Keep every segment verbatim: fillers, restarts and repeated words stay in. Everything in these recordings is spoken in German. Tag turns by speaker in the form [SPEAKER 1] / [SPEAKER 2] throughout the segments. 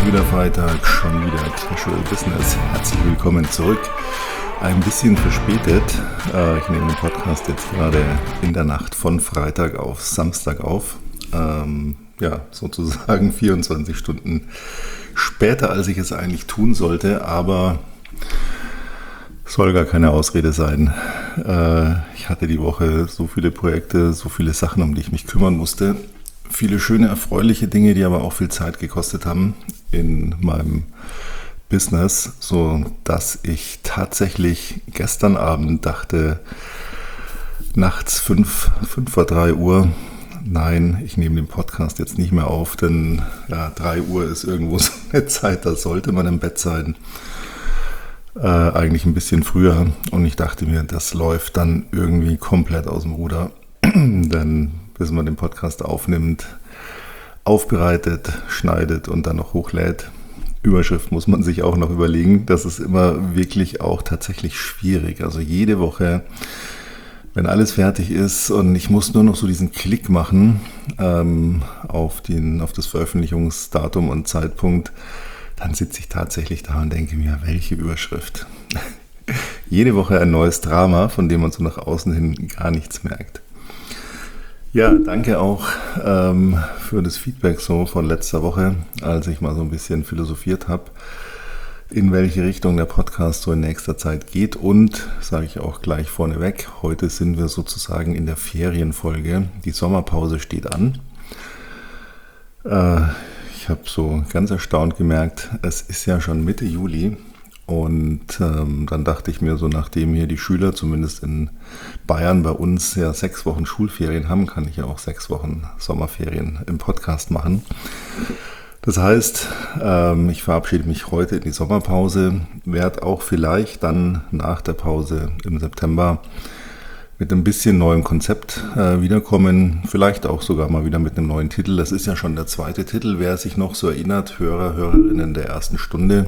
[SPEAKER 1] wieder Freitag, schon wieder Casual Business. Herzlich willkommen zurück. Ein bisschen verspätet. Ich nehme den Podcast jetzt gerade in der Nacht von Freitag auf Samstag auf. Ähm, ja, sozusagen vierundzwanzig Stunden später, als ich es eigentlich tun sollte, aber soll gar keine Ausrede sein. Äh, ich hatte die Woche so viele Projekte, so viele Sachen, um die ich mich kümmern musste. Viele schöne, erfreuliche Dinge, die aber auch viel Zeit gekostet haben in meinem Business, so dass ich tatsächlich gestern Abend dachte, nachts fünf, fünf vor drei Uhr, nein, ich nehme den Podcast jetzt nicht mehr auf, denn ja, drei Uhr ist irgendwo so eine Zeit, da sollte man im Bett sein. Äh, eigentlich ein bisschen früher, und ich dachte mir, das läuft dann irgendwie komplett aus dem Ruder, denn bis man den Podcast aufnimmt, aufbereitet, schneidet und dann noch hochlädt. Überschrift muss man sich auch noch überlegen. Das ist immer wirklich auch tatsächlich schwierig. Also jede Woche, wenn alles fertig ist und ich muss nur noch so diesen Klick machen ähm, auf, den, auf das Veröffentlichungsdatum und Zeitpunkt, dann sitze ich tatsächlich da und denke mir, welche Überschrift. Jede Woche ein neues Drama, von dem man so nach außen hin gar nichts merkt. Ja, danke auch ähm, für das Feedback so von letzter Woche, als ich mal so ein bisschen philosophiert habe, in welche Richtung der Podcast so in nächster Zeit geht. Und, sage ich auch gleich vorneweg, heute sind wir sozusagen in der Ferienfolge. Die Sommerpause steht an. Äh, ich habe so ganz erstaunt gemerkt, es ist ja schon Mitte Juli. Und ähm, dann dachte ich mir so, nachdem hier die Schüler zumindest in Bayern bei uns ja sechs Wochen Schulferien haben, kann ich ja auch sechs Wochen Sommerferien im Podcast machen. Das heißt, ähm, ich verabschiede mich heute in die Sommerpause, werde auch vielleicht dann nach der Pause im September mit ein bisschen neuem Konzept äh, wiederkommen, vielleicht auch sogar mal wieder mit einem neuen Titel. Das ist ja schon der zweite Titel, wer sich noch so erinnert, Hörer, Hörerinnen der ersten Stunde.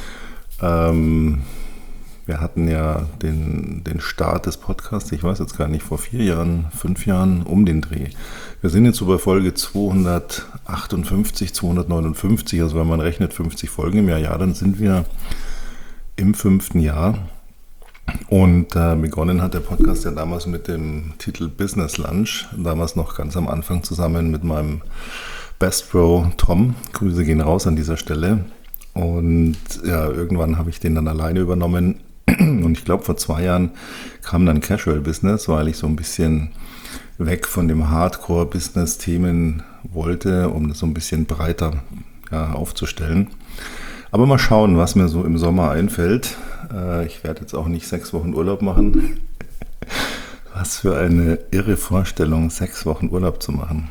[SPEAKER 1] Ähm, wir hatten ja den, den Start des Podcasts, ich weiß jetzt gar nicht, vor vier Jahren, fünf Jahren, um den Dreh. Wir sind jetzt so bei Folge zweihundertachtundfünfzig, zweihundertneunundfünfzig, also wenn man rechnet fünfzig Folgen im Jahr, ja, dann sind wir im fünften Jahr. Und äh, begonnen hat der Podcast ja damals mit dem Titel Business Lunch, damals noch ganz am Anfang zusammen mit meinem Best Bro Tom. Grüße gehen raus an dieser Stelle. Und ja, irgendwann habe ich den dann alleine übernommen und ich glaube vor zwei Jahren kam dann Casual Business, weil ich so ein bisschen weg von dem Hardcore-Business-Themen wollte, um das so ein bisschen breiter ja, aufzustellen. Aber mal schauen, was mir so im Sommer einfällt. Äh, ich werde jetzt auch nicht sechs Wochen Urlaub machen. Was für eine irre Vorstellung, sechs Wochen Urlaub zu machen.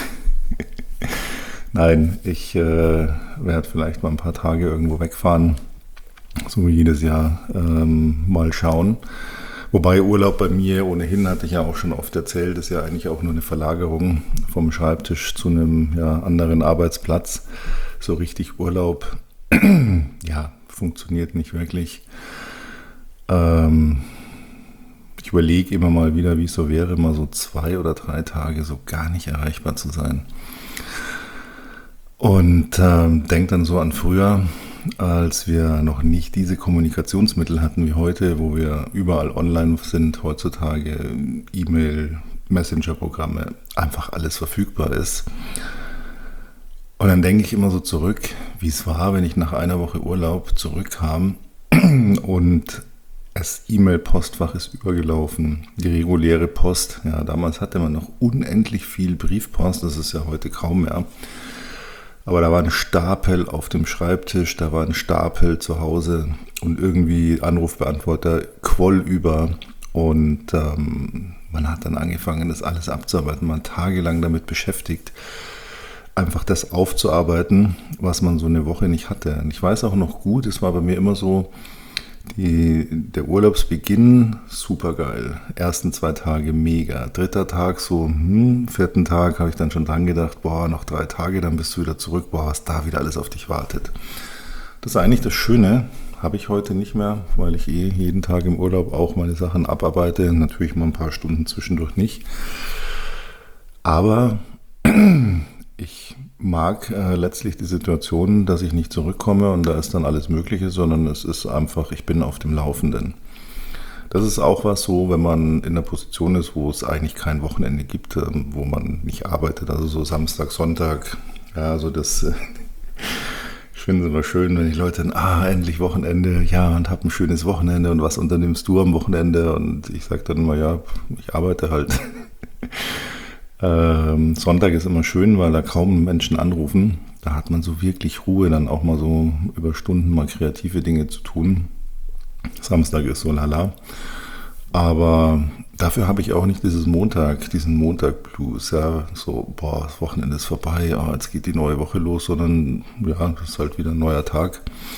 [SPEAKER 1] Nein, ich äh, werde vielleicht mal ein paar Tage irgendwo wegfahren, so wie jedes Jahr, ähm, mal schauen. Wobei Urlaub bei mir ohnehin, hatte ich ja auch schon oft erzählt, ist ja eigentlich auch nur eine Verlagerung vom Schreibtisch zu einem ja, anderen Arbeitsplatz. So richtig Urlaub, ja, funktioniert nicht wirklich. Ähm, ich überlege immer mal wieder, wie es so wäre, mal so zwei oder drei Tage so gar nicht erreichbar zu sein. Und ähm, denkt dann so an früher, als wir noch nicht diese Kommunikationsmittel hatten wie heute, wo wir überall online sind, heutzutage E-Mail, Messenger-Programme, einfach alles verfügbar ist. Und dann denke ich immer so zurück, wie es war, wenn ich nach einer Woche Urlaub zurückkam und das E-Mail-Postfach ist übergelaufen, die reguläre Post. Ja, damals hatte man noch unendlich viel Briefpost, das ist ja heute kaum mehr. Aber da war ein Stapel auf dem Schreibtisch, da war ein Stapel zu Hause und irgendwie Anrufbeantworter quoll über. Und ähm, man hat dann angefangen, das alles abzuarbeiten. Man war tagelang damit beschäftigt, einfach das aufzuarbeiten, was man so eine Woche nicht hatte. Und ich weiß auch noch gut, es war bei mir immer so, die, der Urlaubsbeginn, super geil. Ersten zwei Tage mega. Dritter Tag so, hm, vierten Tag habe ich dann schon dran gedacht, boah, noch drei Tage, dann bist du wieder zurück, boah, was da wieder alles auf dich wartet. Das ist eigentlich das Schöne, habe ich heute nicht mehr, weil ich eh jeden Tag im Urlaub auch meine Sachen abarbeite. Natürlich mal ein paar Stunden zwischendurch nicht. Aber Ich mag äh, letztlich die Situation, dass ich nicht zurückkomme und da ist dann alles Mögliche, sondern es ist einfach, ich bin auf dem Laufenden. Das ist auch was so, wenn man in der Position ist, wo es eigentlich kein Wochenende gibt, ähm, wo man nicht arbeitet, also so Samstag, Sonntag, ja, so das, äh, ich finde es immer schön, wenn die Leute dann, ah, endlich Wochenende, ja, und hab ein schönes Wochenende und was unternimmst du am Wochenende? Und ich sage dann immer, ja, ich arbeite halt. ähm, Sonntag ist immer schön, weil da kaum Menschen anrufen. Da hat man so wirklich Ruhe, dann auch mal so über Stunden mal kreative Dinge zu tun. Samstag ist so lala. Aber dafür habe ich auch nicht dieses Montag, diesen Montag-Blues, ja, so, boah, das Wochenende ist vorbei, oh, jetzt geht die neue Woche los, sondern, ja, das ist halt wieder ein neuer Tag.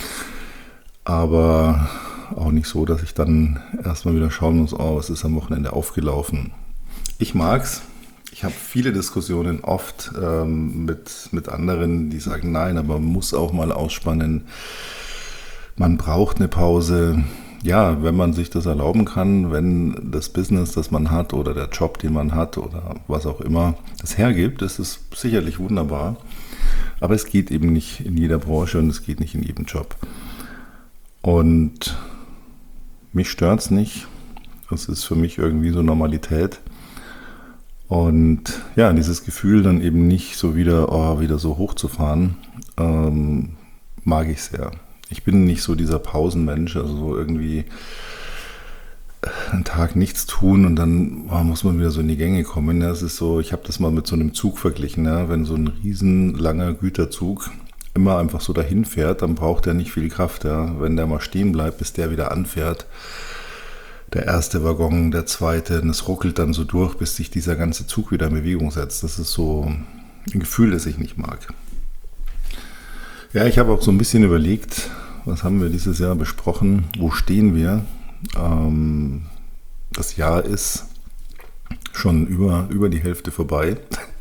[SPEAKER 1] Aber auch nicht so, dass ich dann erstmal wieder schauen muss, oh, es ist am Wochenende aufgelaufen. Ich mag's. Ich habe viele Diskussionen oft ähm, mit, mit anderen, die sagen, nein, aber man muss auch mal ausspannen. Man braucht eine Pause. Ja, wenn man sich das erlauben kann, wenn das Business, das man hat oder der Job, den man hat oder was auch immer, das hergibt, ist es sicherlich wunderbar. Aber es geht eben nicht in jeder Branche und es geht nicht in jedem Job. Und mich stört es nicht. Das ist für mich irgendwie so Normalität. Und ja, dieses Gefühl dann eben nicht so wieder, oh, wieder so hochzufahren, ähm, mag ich sehr. Ich bin nicht so dieser Pausenmensch, also so irgendwie einen Tag nichts tun und dann oh, muss man wieder so in die Gänge kommen. Ja, es ist so, ich habe das mal mit so einem Zug verglichen, ja, wenn so ein riesen langer Güterzug immer einfach so dahin fährt, dann braucht er nicht viel Kraft. Ja. Wenn der mal stehen bleibt, bis der wieder anfährt, der erste Waggon, der zweite, und es ruckelt dann so durch, bis sich dieser ganze Zug wieder in Bewegung setzt. Das ist so ein Gefühl, das ich nicht mag. Ja, ich habe auch so ein bisschen überlegt, was haben wir dieses Jahr besprochen, wo stehen wir? Ähm, das Jahr ist schon über, über die Hälfte vorbei.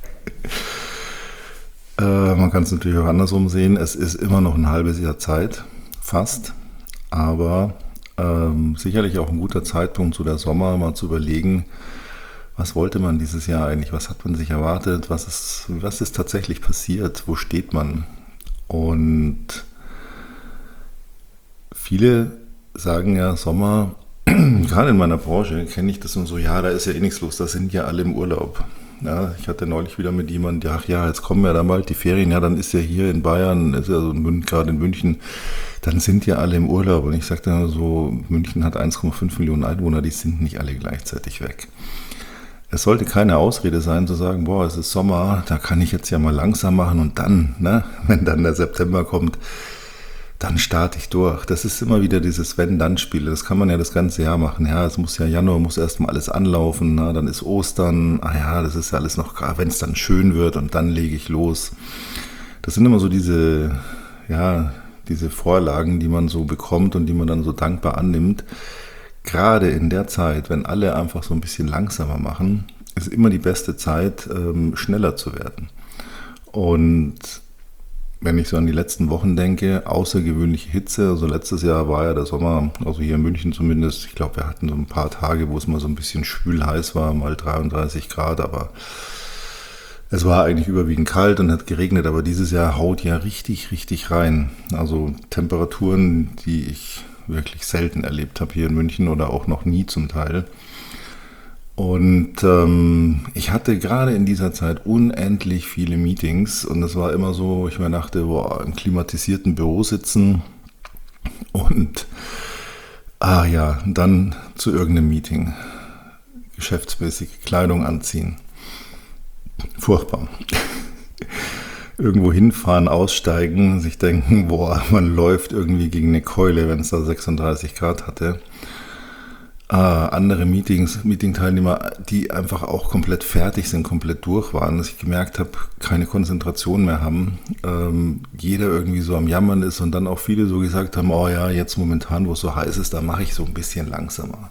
[SPEAKER 1] äh, man kann es natürlich auch andersrum sehen, es ist immer noch ein halbes Jahr Zeit, fast, aber ähm, sicherlich auch ein guter Zeitpunkt, so der Sommer, mal zu überlegen, was wollte man dieses Jahr eigentlich, was hat man sich erwartet, was ist, was ist tatsächlich passiert, wo steht man? Und viele sagen ja, Sommer, gerade in meiner Branche kenne ich das und so, ja, da ist ja eh nichts los, da sind ja alle im Urlaub. Ja, ich hatte neulich wieder mit jemandem, ach ja, jetzt kommen ja dann bald die Ferien, ja, dann ist ja hier in Bayern, ist ja so gerade in München, dann sind ja alle im Urlaub. Und ich sagte dann so, München hat eins Komma fünf Millionen Einwohner, die sind nicht alle gleichzeitig weg. Es sollte keine Ausrede sein, zu sagen, boah, es ist Sommer, da kann ich jetzt ja mal langsam machen und dann, ne, wenn dann der September kommt, dann starte ich durch. Das ist immer wieder dieses Wenn-Dann-Spiel. Das kann man ja das ganze Jahr machen. Ja, es muss ja Januar, muss erstmal alles anlaufen. Na, dann ist Ostern. Ah ja, das ist ja alles noch, wenn es dann schön wird und dann lege ich los. Das sind immer so diese, ja, diese Vorlagen, die man so bekommt und die man dann so dankbar annimmt. Gerade in der Zeit, wenn alle einfach so ein bisschen langsamer machen, ist immer die beste Zeit, ähm, schneller zu werden. Und wenn ich so an die letzten Wochen denke, außergewöhnliche Hitze, also letztes Jahr war ja der Sommer, also hier in München zumindest, ich glaube, wir hatten so ein paar Tage, wo es mal so ein bisschen schwül heiß war, mal dreiunddreißig Grad, aber es war eigentlich überwiegend kalt und hat geregnet, aber dieses Jahr haut ja richtig, richtig rein. Also Temperaturen, die ich wirklich selten erlebt habe hier in München oder auch noch nie zum Teil. Und ähm, ich hatte gerade in dieser Zeit unendlich viele Meetings und es war immer so, ich mir dachte, boah, im klimatisierten Büro sitzen und ah ja, dann zu irgendeinem Meeting, geschäftsmäßige Kleidung anziehen. Furchtbar. Irgendwo hinfahren, aussteigen, sich denken, boah, man läuft irgendwie gegen eine Keule, wenn es da sechsunddreißig Grad hatte. Ah, andere Meetings, Meeting-Teilnehmer, die einfach auch komplett fertig sind, komplett durch waren, dass ich gemerkt habe, keine Konzentration mehr haben, ähm, jeder irgendwie so am Jammern ist und dann auch viele so gesagt haben, oh ja, jetzt momentan, wo es so heiß ist, da mache ich so ein bisschen langsamer.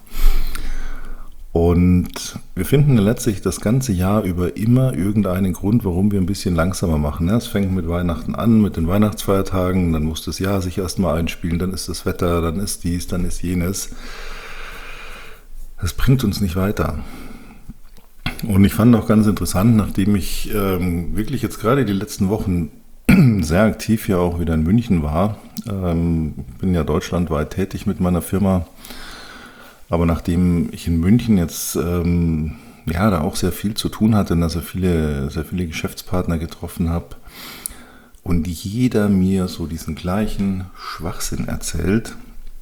[SPEAKER 1] Und wir finden letztlich das ganze Jahr über immer irgendeinen Grund, warum wir ein bisschen langsamer machen. Es fängt mit Weihnachten an, mit den Weihnachtsfeiertagen, dann muss das Jahr sich erstmal einspielen, dann ist das Wetter, dann ist dies, dann ist jenes. Das bringt uns nicht weiter. Und ich fand auch ganz interessant, nachdem ich ähm, wirklich jetzt gerade die letzten Wochen sehr aktiv ja auch wieder in München war, ähm, bin ja deutschlandweit tätig mit meiner Firma, aber nachdem ich in München jetzt ähm, ja da auch sehr viel zu tun hatte und da sehr viele, sehr viele Geschäftspartner getroffen habe und jeder mir so diesen gleichen Schwachsinn erzählt,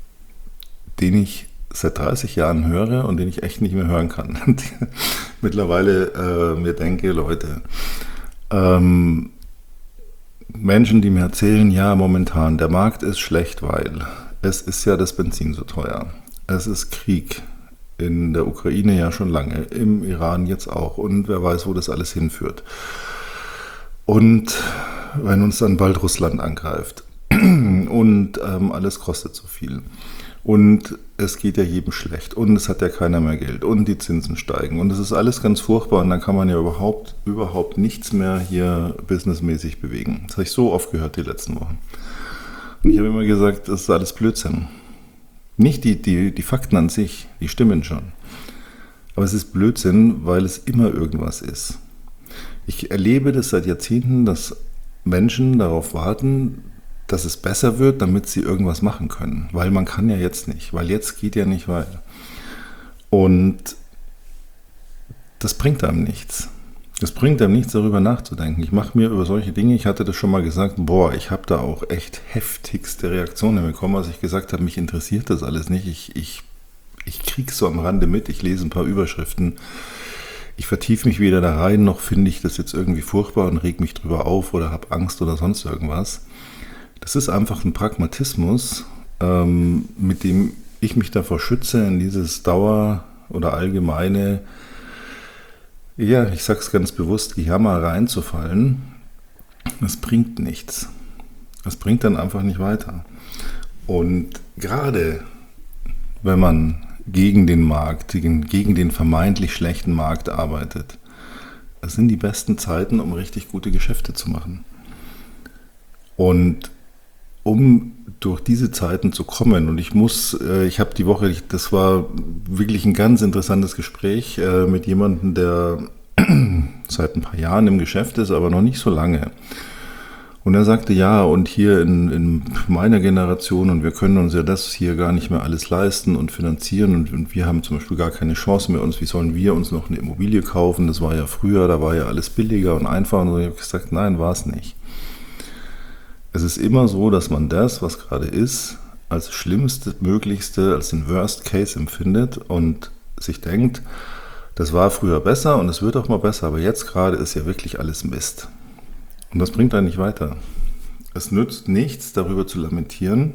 [SPEAKER 1] den ich seit dreißig Jahren höre und den ich echt nicht mehr hören kann. Und mittlerweile äh, mir denke, Leute, ähm, Menschen, die mir erzählen, ja, momentan, der Markt ist schlecht, weil es ist ja das Benzin so teuer. Es ist Krieg in der Ukraine ja schon lange, im Iran jetzt auch und wer weiß, wo das alles hinführt. Und wenn uns dann bald Russland angreift und ähm, alles kostet so viel. Und es geht ja jedem schlecht und es hat ja keiner mehr Geld und die Zinsen steigen und es ist alles ganz furchtbar und dann kann man ja überhaupt, überhaupt nichts mehr hier businessmäßig bewegen. Das habe ich so oft gehört die letzten Wochen. Und ich habe immer gesagt, das ist alles Blödsinn. Nicht die, die, die Fakten an sich, die stimmen schon. Aber es ist Blödsinn, weil es immer irgendwas ist. Ich erlebe das seit Jahrzehnten, dass Menschen darauf warten, dass es besser wird, damit sie irgendwas machen können. Weil man kann ja jetzt nicht, weil jetzt geht ja nicht weiter. Und das bringt einem nichts. Das bringt einem nichts, darüber nachzudenken. Ich mache mir über solche Dinge, ich hatte das schon mal gesagt, boah, ich habe da auch echt heftigste Reaktionen bekommen, als ich gesagt habe, mich interessiert das alles nicht. Ich, ich, ich kriege es so am Rande mit, ich lese ein paar Überschriften. Ich vertiefe mich weder da rein, noch finde ich das jetzt irgendwie furchtbar und reg mich drüber auf oder habe Angst oder sonst irgendwas. Das ist einfach ein Pragmatismus, ähm, mit dem ich mich davor schütze, in dieses Dauer- oder allgemeine, ja, ich sage es ganz bewusst, Gejammer reinzufallen. Das bringt nichts. Das bringt dann einfach nicht weiter. Und gerade wenn man gegen den Markt, gegen, gegen den vermeintlich schlechten Markt arbeitet, das sind die besten Zeiten, um richtig gute Geschäfte zu machen. Und um durch diese Zeiten zu kommen, und ich muss, äh, ich habe die Woche, das war wirklich ein ganz interessantes Gespräch äh, mit jemandem, der seit ein paar Jahren im Geschäft ist, aber noch nicht so lange. Und er sagte, ja, und hier in, in meiner Generation, und wir können uns ja das hier gar nicht mehr alles leisten und finanzieren, und, und wir haben zum Beispiel gar keine Chance mehr uns, wie sollen wir uns noch eine Immobilie kaufen? Das war ja früher, da war ja alles billiger und einfacher. Und ich habe gesagt, nein, war es nicht. Es ist immer so, dass man das, was gerade ist, als schlimmste, möglichste, als den Worst Case empfindet und sich denkt, das war früher besser und es wird auch mal besser, aber jetzt gerade ist ja wirklich alles Mist. Und das bringt einen nicht weiter. Es nützt nichts, darüber zu lamentieren.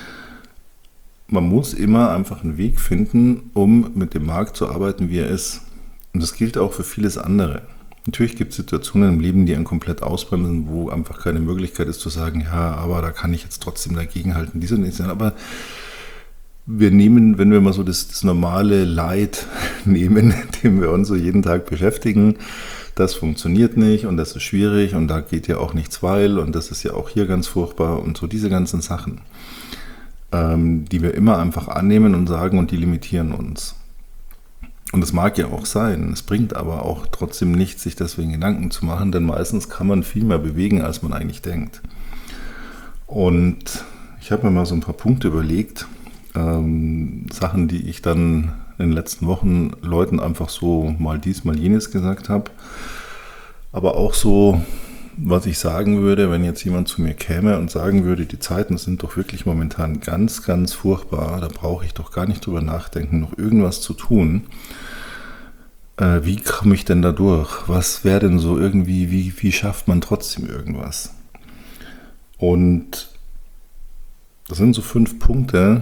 [SPEAKER 1] Man muss immer einfach einen Weg finden, um mit dem Markt zu arbeiten, wie er ist. Und das gilt auch für vieles andere. Natürlich gibt es Situationen im Leben, die einen komplett ausbremsen, wo einfach keine Möglichkeit ist zu sagen, ja, aber da kann ich jetzt trotzdem dagegenhalten, diese und diese. Aber wir nehmen, wenn wir mal so das, das normale Leid nehmen, dem wir uns so jeden Tag beschäftigen, das funktioniert nicht und das ist schwierig und da geht ja auch nichts weil und das ist ja auch hier ganz furchtbar und so diese ganzen Sachen, ähm, die wir immer einfach annehmen und sagen und die limitieren uns. Und das mag ja auch sein, es bringt aber auch trotzdem nichts, sich deswegen Gedanken zu machen, denn meistens kann man viel mehr bewegen, als man eigentlich denkt. Und ich habe mir mal so ein paar Punkte überlegt, ähm, Sachen, die ich dann in den letzten Wochen Leuten einfach so mal dies, mal jenes gesagt habe, aber auch so, was ich sagen würde, wenn jetzt jemand zu mir käme und sagen würde, die Zeiten sind doch wirklich momentan ganz, ganz furchtbar, da brauche ich doch gar nicht drüber nachdenken, noch irgendwas zu tun. Äh, wie komme ich denn da durch? Was wäre denn so irgendwie, wie, wie schafft man trotzdem irgendwas? Und das sind so fünf Punkte,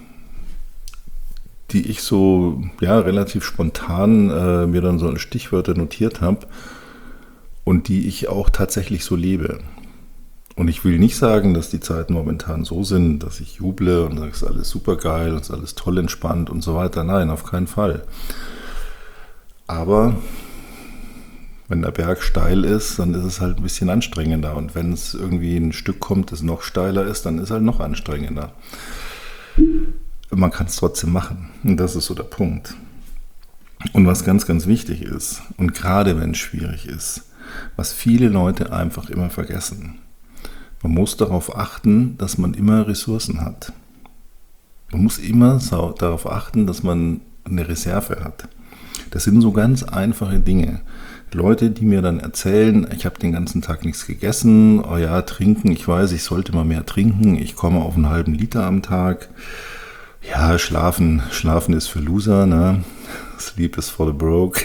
[SPEAKER 1] die ich so ja, relativ spontan äh, mir dann so als Stichwörter notiert habe. Und die ich auch tatsächlich so lebe. Und ich will nicht sagen, dass die Zeiten momentan so sind, dass ich juble und sage, es ist alles super geil, es ist alles toll entspannt und so weiter. Nein, auf keinen Fall. Aber wenn der Berg steil ist, dann ist es halt ein bisschen anstrengender. Und wenn es irgendwie ein Stück kommt, das noch steiler ist, dann ist es halt noch anstrengender. Man kann es trotzdem machen. Und das ist so der Punkt. Und was ganz, ganz wichtig ist, und gerade wenn es schwierig ist, was viele Leute einfach immer vergessen, man muss darauf achten, dass man immer Ressourcen hat. Man muss immer darauf achten, dass man eine Reserve hat. Das sind so ganz einfache Dinge. Leute, die mir dann erzählen, ich habe den ganzen Tag nichts gegessen, oh ja, trinken, ich weiß, ich sollte mal mehr trinken, ich komme auf einen halben Liter am Tag. Ja, schlafen, schlafen ist für Loser, ne? Sleep is for the broke.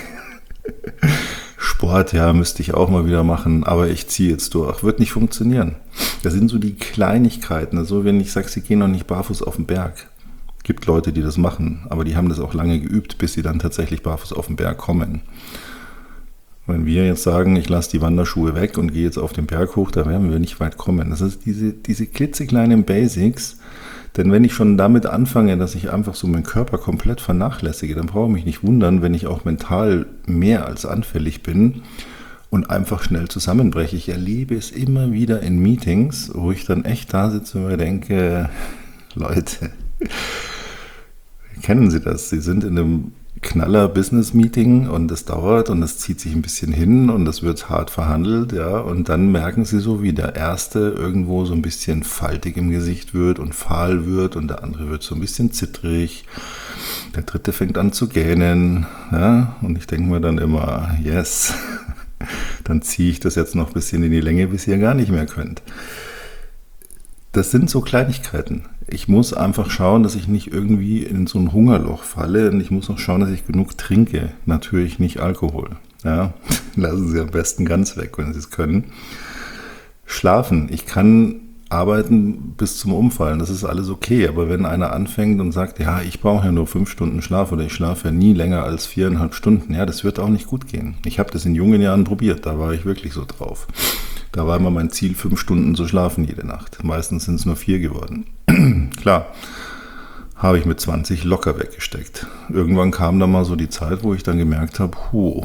[SPEAKER 1] Sport, ja, müsste ich auch mal wieder machen, aber ich ziehe jetzt durch. Wird nicht funktionieren. Das sind so die Kleinigkeiten. Also wenn ich sage, sie gehen noch nicht barfuß auf den Berg. Gibt Leute, die das machen, aber die haben das auch lange geübt, bis sie dann tatsächlich barfuß auf den Berg kommen. Wenn wir jetzt sagen, ich lasse die Wanderschuhe weg und gehe jetzt auf den Berg hoch, da werden wir nicht weit kommen. Das ist diese, diese klitzekleinen Basics, denn wenn ich schon damit anfange, dass ich einfach so meinen Körper komplett vernachlässige, dann brauche ich mich nicht wundern, wenn ich auch mental mehr als anfällig bin und einfach schnell zusammenbreche. Ich erlebe es immer wieder in Meetings, wo ich dann echt da sitze und mir denke, Leute, kennen Sie das? Sie sind in einem Knaller-Business-Meeting und es dauert und es zieht sich ein bisschen hin und es wird hart verhandelt, ja, und dann merken Sie so, wie der Erste irgendwo so ein bisschen faltig im Gesicht wird und fahl wird und der andere wird so ein bisschen zittrig, der Dritte fängt an zu gähnen, ja, und ich denke mir dann immer, yes, dann ziehe ich das jetzt noch ein bisschen in die Länge, bis ihr gar nicht mehr könnt. Das sind so Kleinigkeiten. Ich muss einfach schauen, dass ich nicht irgendwie in so ein Hungerloch falle und ich muss auch schauen, dass ich genug trinke. Natürlich nicht Alkohol. Ja, lassen Sie am besten ganz weg, wenn Sie es können. Schlafen. Ich kann arbeiten bis zum Umfallen. Das ist alles okay. Aber wenn einer anfängt und sagt, ja, ich brauche ja nur fünf Stunden Schlaf oder ich schlafe ja nie länger als viereinhalb Stunden, ja, das wird auch nicht gut gehen. Ich habe das in jungen Jahren probiert. Da war ich wirklich so drauf. Da war immer mein Ziel, fünf Stunden zu schlafen jede Nacht. Meistens sind es nur vier geworden. Klar, habe ich mit zwanzig locker weggesteckt. Irgendwann kam dann mal so die Zeit, wo ich dann gemerkt habe, huh,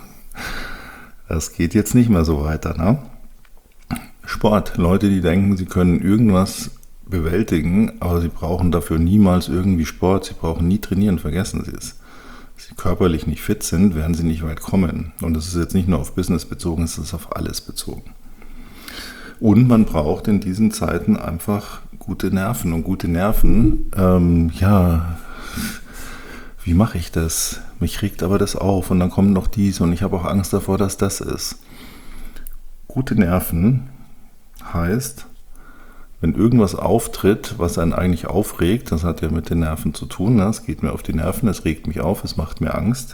[SPEAKER 1] das geht jetzt nicht mehr so weiter, ne? Sport. Leute, die denken, sie können irgendwas bewältigen, aber sie brauchen dafür niemals irgendwie Sport. Sie brauchen nie trainieren, vergessen Sie es. Wenn sie körperlich nicht fit sind, werden sie nicht weit kommen. Und das ist jetzt nicht nur auf Business bezogen, es ist auf alles bezogen. Und man braucht in diesen Zeiten einfach gute Nerven. Und gute Nerven, ähm, ja, wie mache ich das? Mich regt aber das auf und dann kommt noch dies und ich habe auch Angst davor, dass das ist. Gute Nerven heißt, wenn irgendwas auftritt, was einen eigentlich aufregt, das hat ja mit den Nerven zu tun, ne? Es geht mir auf die Nerven, es regt mich auf, es macht mir Angst.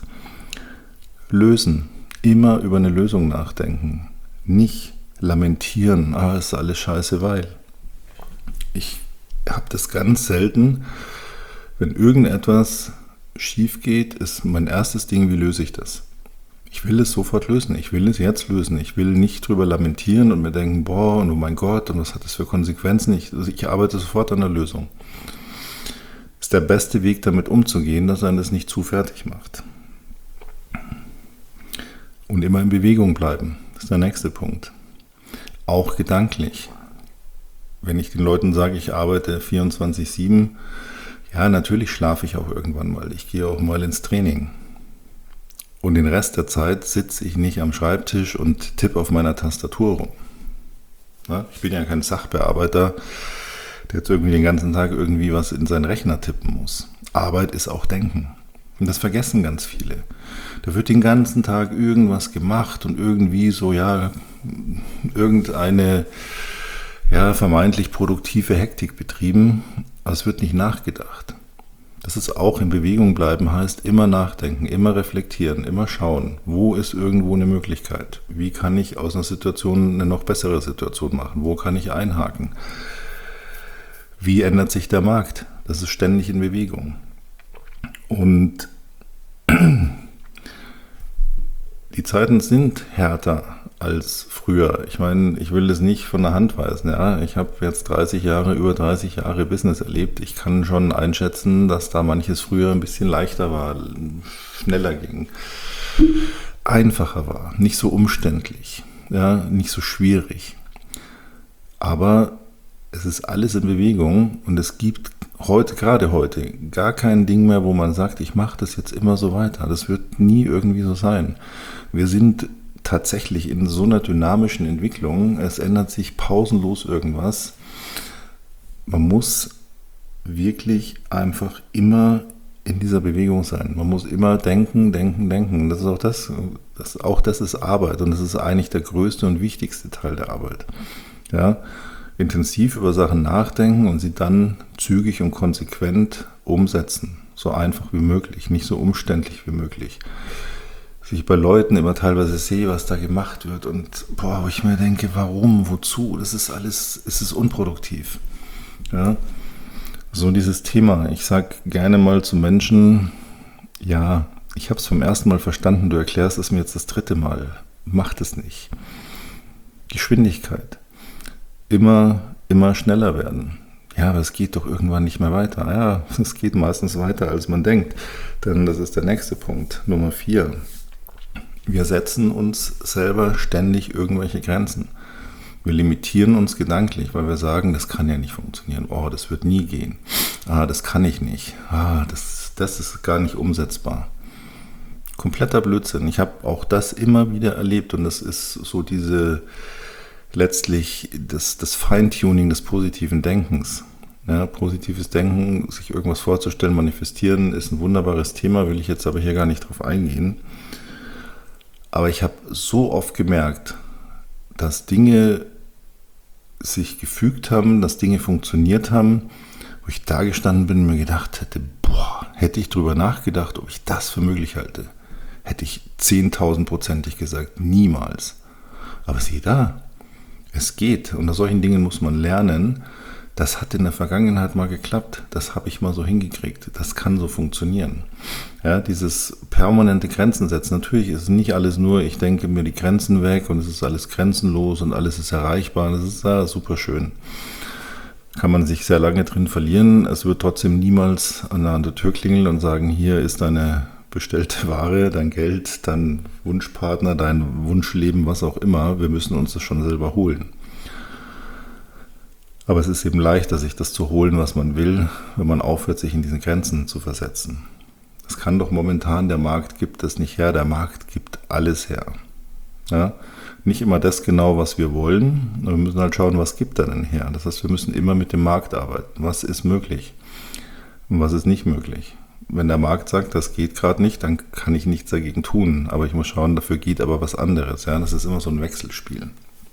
[SPEAKER 1] Lösen. Immer über eine Lösung nachdenken. Nicht lamentieren, ah, ist alles scheiße, weil. Ich habe das ganz selten, wenn irgendetwas schief geht, ist mein erstes Ding, wie löse ich das? Ich will es sofort lösen, ich will es jetzt lösen, ich will nicht drüber lamentieren und mir denken, boah, und oh mein Gott, und was hat das für Konsequenzen? Ich, also ich arbeite sofort an der Lösung. Das ist der beste Weg, damit umzugehen, dass einen das nicht zu fertig macht. Und immer in Bewegung bleiben, das ist der nächste Punkt. Auch gedanklich. Wenn ich den Leuten sage, ich arbeite vierundzwanzig sieben, ja, natürlich schlafe ich auch irgendwann mal. Ich gehe auch mal ins Training. Und den Rest der Zeit sitze ich nicht am Schreibtisch und tippe auf meiner Tastatur rum. Ja, ich bin ja kein Sachbearbeiter, der jetzt irgendwie den ganzen Tag irgendwie was in seinen Rechner tippen muss. Arbeit ist auch Denken. Und das vergessen ganz viele. Da wird den ganzen Tag irgendwas gemacht und irgendwie so, ja, irgendeine ja, vermeintlich produktive Hektik betrieben, aber es wird nicht nachgedacht. Das ist auch in Bewegung bleiben, heißt immer nachdenken, immer reflektieren, immer schauen, wo ist irgendwo eine Möglichkeit? Wie kann ich aus einer Situation eine noch bessere Situation machen? Wo kann ich einhaken? Wie ändert sich der Markt? Das ist ständig in Bewegung. Und die Zeiten sind härter als früher. Ich meine, ich will das nicht von der Hand weisen. Ja? Ich habe jetzt dreißig Jahre, über dreißig Jahre Business erlebt. Ich kann schon einschätzen, dass da manches früher ein bisschen leichter war, schneller ging, einfacher war, nicht so umständlich, ja? Nicht so schwierig. Aber es ist alles in Bewegung und es gibt heute, gerade heute, gar kein Ding mehr, wo man sagt, ich mache das jetzt immer so weiter. Das wird nie irgendwie so sein. Wir sind tatsächlich in so einer dynamischen Entwicklung. Es ändert sich pausenlos irgendwas. Man muss wirklich einfach immer in dieser Bewegung sein. Man muss immer denken, denken, denken. Das ist auch das, das, auch das ist Arbeit und das ist eigentlich der größte und wichtigste Teil der Arbeit. Ja, intensiv über Sachen nachdenken und sie dann zügig und konsequent umsetzen. So einfach wie möglich, nicht so umständlich wie möglich. Wie ich bei Leuten immer teilweise sehe, was da gemacht wird und boah, wo ich mir denke, warum, wozu, das ist alles, es ist unproduktiv. Ja, so dieses Thema. Ich sage gerne mal zu Menschen, ja, ich habe es vom ersten Mal verstanden, du erklärst es mir jetzt das dritte Mal. Mach das nicht. Geschwindigkeit. Immer, immer schneller werden. Ja, aber es geht doch irgendwann nicht mehr weiter. Ja, es geht meistens weiter, als man denkt. Denn das ist der nächste Punkt, Nummer vier. Wir setzen uns selber ständig irgendwelche Grenzen. Wir limitieren uns gedanklich, weil wir sagen, das kann ja nicht funktionieren. Oh, das wird nie gehen. Ah, das kann ich nicht. Ah, das, das ist gar nicht umsetzbar. Kompletter Blödsinn. Ich habe auch das immer wieder erlebt und das ist so diese, letztlich das, das Feintuning des positiven Denkens. Ja, positives Denken, sich irgendwas vorzustellen, manifestieren, ist ein wunderbares Thema, will ich jetzt aber hier gar nicht drauf eingehen. Aber ich habe so oft gemerkt, dass Dinge sich gefügt haben, dass Dinge funktioniert haben, wo ich da gestanden bin und mir gedacht hätte, boah, hätte ich drüber nachgedacht, ob ich das für möglich halte, hätte ich zehntausendprozentig gesagt, niemals. Aber sieh da, es geht. Und aus solchen Dingen muss man lernen. Das hat in der Vergangenheit mal geklappt. Das habe ich mal so hingekriegt. Das kann so funktionieren. Ja, dieses permanente Grenzen setzen. Natürlich ist es nicht alles nur, ich denke mir die Grenzen weg und es ist alles grenzenlos und alles ist erreichbar. Das ist ja super schön. Kann man sich sehr lange drin verlieren. Es wird trotzdem niemals an der Tür klingeln und sagen, hier ist deine bestellte Ware, dein Geld, dein Wunschpartner, dein Wunschleben, was auch immer. Wir müssen uns das schon selber holen. Aber es ist eben leichter, sich das zu holen, was man will, wenn man aufhört, sich in diesen Grenzen zu versetzen. Es kann doch momentan, der Markt gibt das nicht her, der Markt gibt alles her. Ja? Nicht immer das genau, was wir wollen, aber wir müssen halt schauen, was gibt er denn her. Das heißt, wir müssen immer mit dem Markt arbeiten. Was ist möglich und was ist nicht möglich? Wenn der Markt sagt, das geht gerade nicht, dann kann ich nichts dagegen tun. Aber ich muss schauen, dafür geht aber was anderes. Ja? Das ist immer so ein Wechselspiel.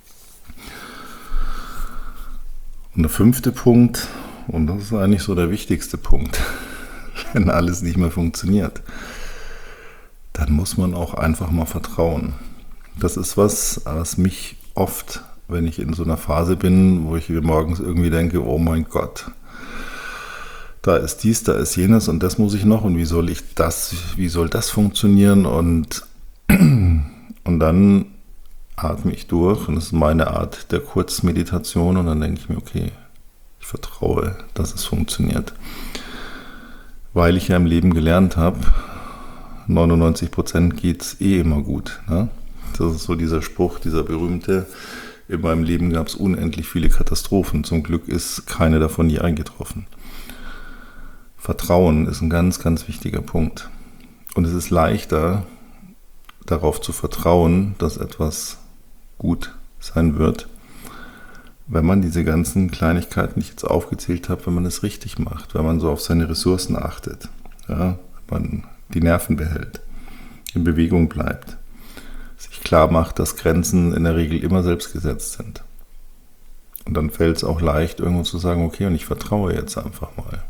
[SPEAKER 1] Und der fünfte Punkt, und das ist eigentlich so der wichtigste Punkt, wenn alles nicht mehr funktioniert, dann muss man auch einfach mal vertrauen. Das ist was, was mich oft, wenn ich in so einer Phase bin, wo ich morgens irgendwie denke, oh mein Gott, da ist dies, da ist jenes und das muss ich noch und wie soll ich das, wie soll das funktionieren und, und dann atme ich durch und das ist meine Art der Kurzmeditation und dann denke ich mir, okay, ich vertraue, dass es funktioniert. Weil ich ja im Leben gelernt habe, neunundneunzig Prozent geht es eh immer gut. Ne? Das ist so dieser Spruch, dieser berühmte, in meinem Leben gab es unendlich viele Katastrophen. Zum Glück ist keine davon je eingetroffen. Vertrauen ist ein ganz, ganz wichtiger Punkt. Und es ist leichter, darauf zu vertrauen, dass etwas gut sein wird, wenn man diese ganzen Kleinigkeiten, die ich jetzt aufgezählt habe, wenn man es richtig macht, wenn man so auf seine Ressourcen achtet, ja, wenn man die Nerven behält, in Bewegung bleibt, sich klar macht, dass Grenzen in der Regel immer selbst gesetzt sind. Und dann fällt es auch leicht, irgendwo zu sagen, okay, und ich vertraue jetzt einfach mal.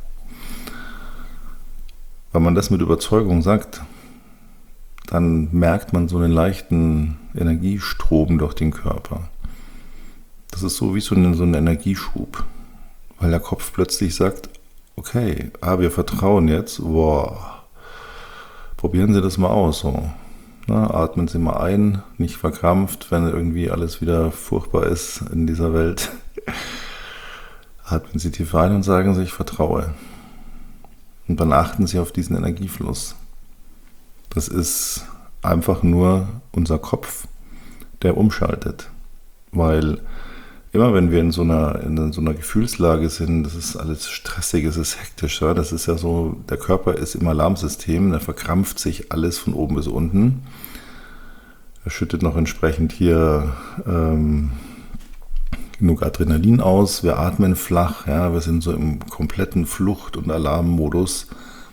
[SPEAKER 1] Wenn man das mit Überzeugung sagt, dann merkt man so einen leichten Energiestrom durch den Körper. Das ist so wie so ein, so ein Energieschub, weil der Kopf plötzlich sagt, okay, ah, wir vertrauen jetzt, boah, probieren Sie das mal aus. So. Na, atmen Sie mal ein, nicht verkrampft, wenn irgendwie alles wieder furchtbar ist in dieser Welt. Atmen Sie tief ein und sagen Sie, ich vertraue. Und dann achten Sie auf diesen Energiefluss. Das ist einfach nur unser Kopf, der umschaltet. Weil immer wenn wir in so einer, in so einer Gefühlslage sind, das ist alles stressig, es ist hektisch, ja? Das ist ja so, der Körper ist im Alarmsystem, da verkrampft sich alles von oben bis unten. Er schüttet noch entsprechend hier ähm, genug Adrenalin aus, wir atmen flach, ja? Wir sind so im kompletten Flucht- und Alarmmodus.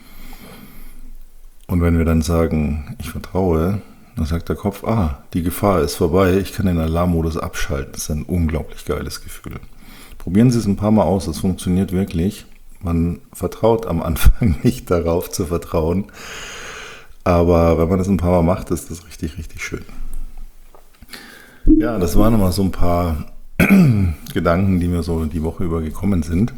[SPEAKER 1] Und wenn wir dann sagen, ich vertraue, dann sagt der Kopf, ah, die Gefahr ist vorbei, ich kann den Alarmmodus abschalten. Das ist ein unglaublich geiles Gefühl. Probieren Sie es ein paar Mal aus, es funktioniert wirklich. Man vertraut am Anfang nicht darauf zu vertrauen, aber wenn man das ein paar Mal macht, ist das richtig, richtig schön. Ja, das waren nochmal so ein paar Gedanken, die mir so die Woche über gekommen sind.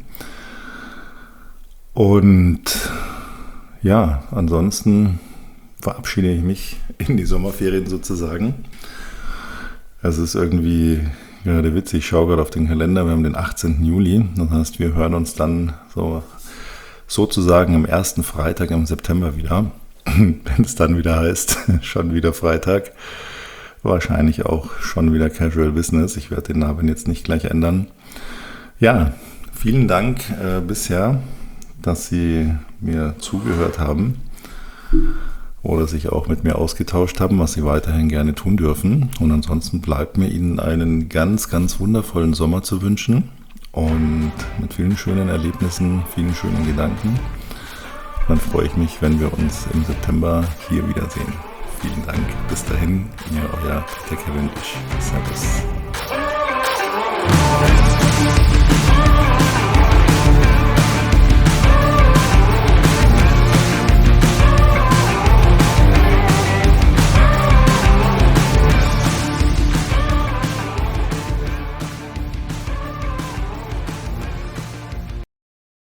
[SPEAKER 1] Und ja, ansonsten verabschiede ich mich in die Sommerferien sozusagen. Es ist irgendwie gerade witzig, ich schaue gerade auf den Kalender, wir haben den achtzehnten Juli, das heißt, wir hören uns dann so sozusagen am ersten Freitag im September wieder, wenn es dann wieder heißt, schon wieder Freitag, wahrscheinlich auch schon wieder Casual Business, ich werde den Namen jetzt nicht gleich ändern. Ja, vielen Dank äh, bisher, dass Sie mir zugehört haben oder sich auch mit mir ausgetauscht haben, was Sie weiterhin gerne tun dürfen. Und ansonsten bleibt mir Ihnen einen ganz, ganz wundervollen Sommer zu wünschen und mit vielen schönen Erlebnissen, vielen schönen Gedanken. Dann freue ich mich, wenn wir uns im September hier wiedersehen. Vielen Dank. Bis dahin, ihr euer Peter Cavendish. Servus.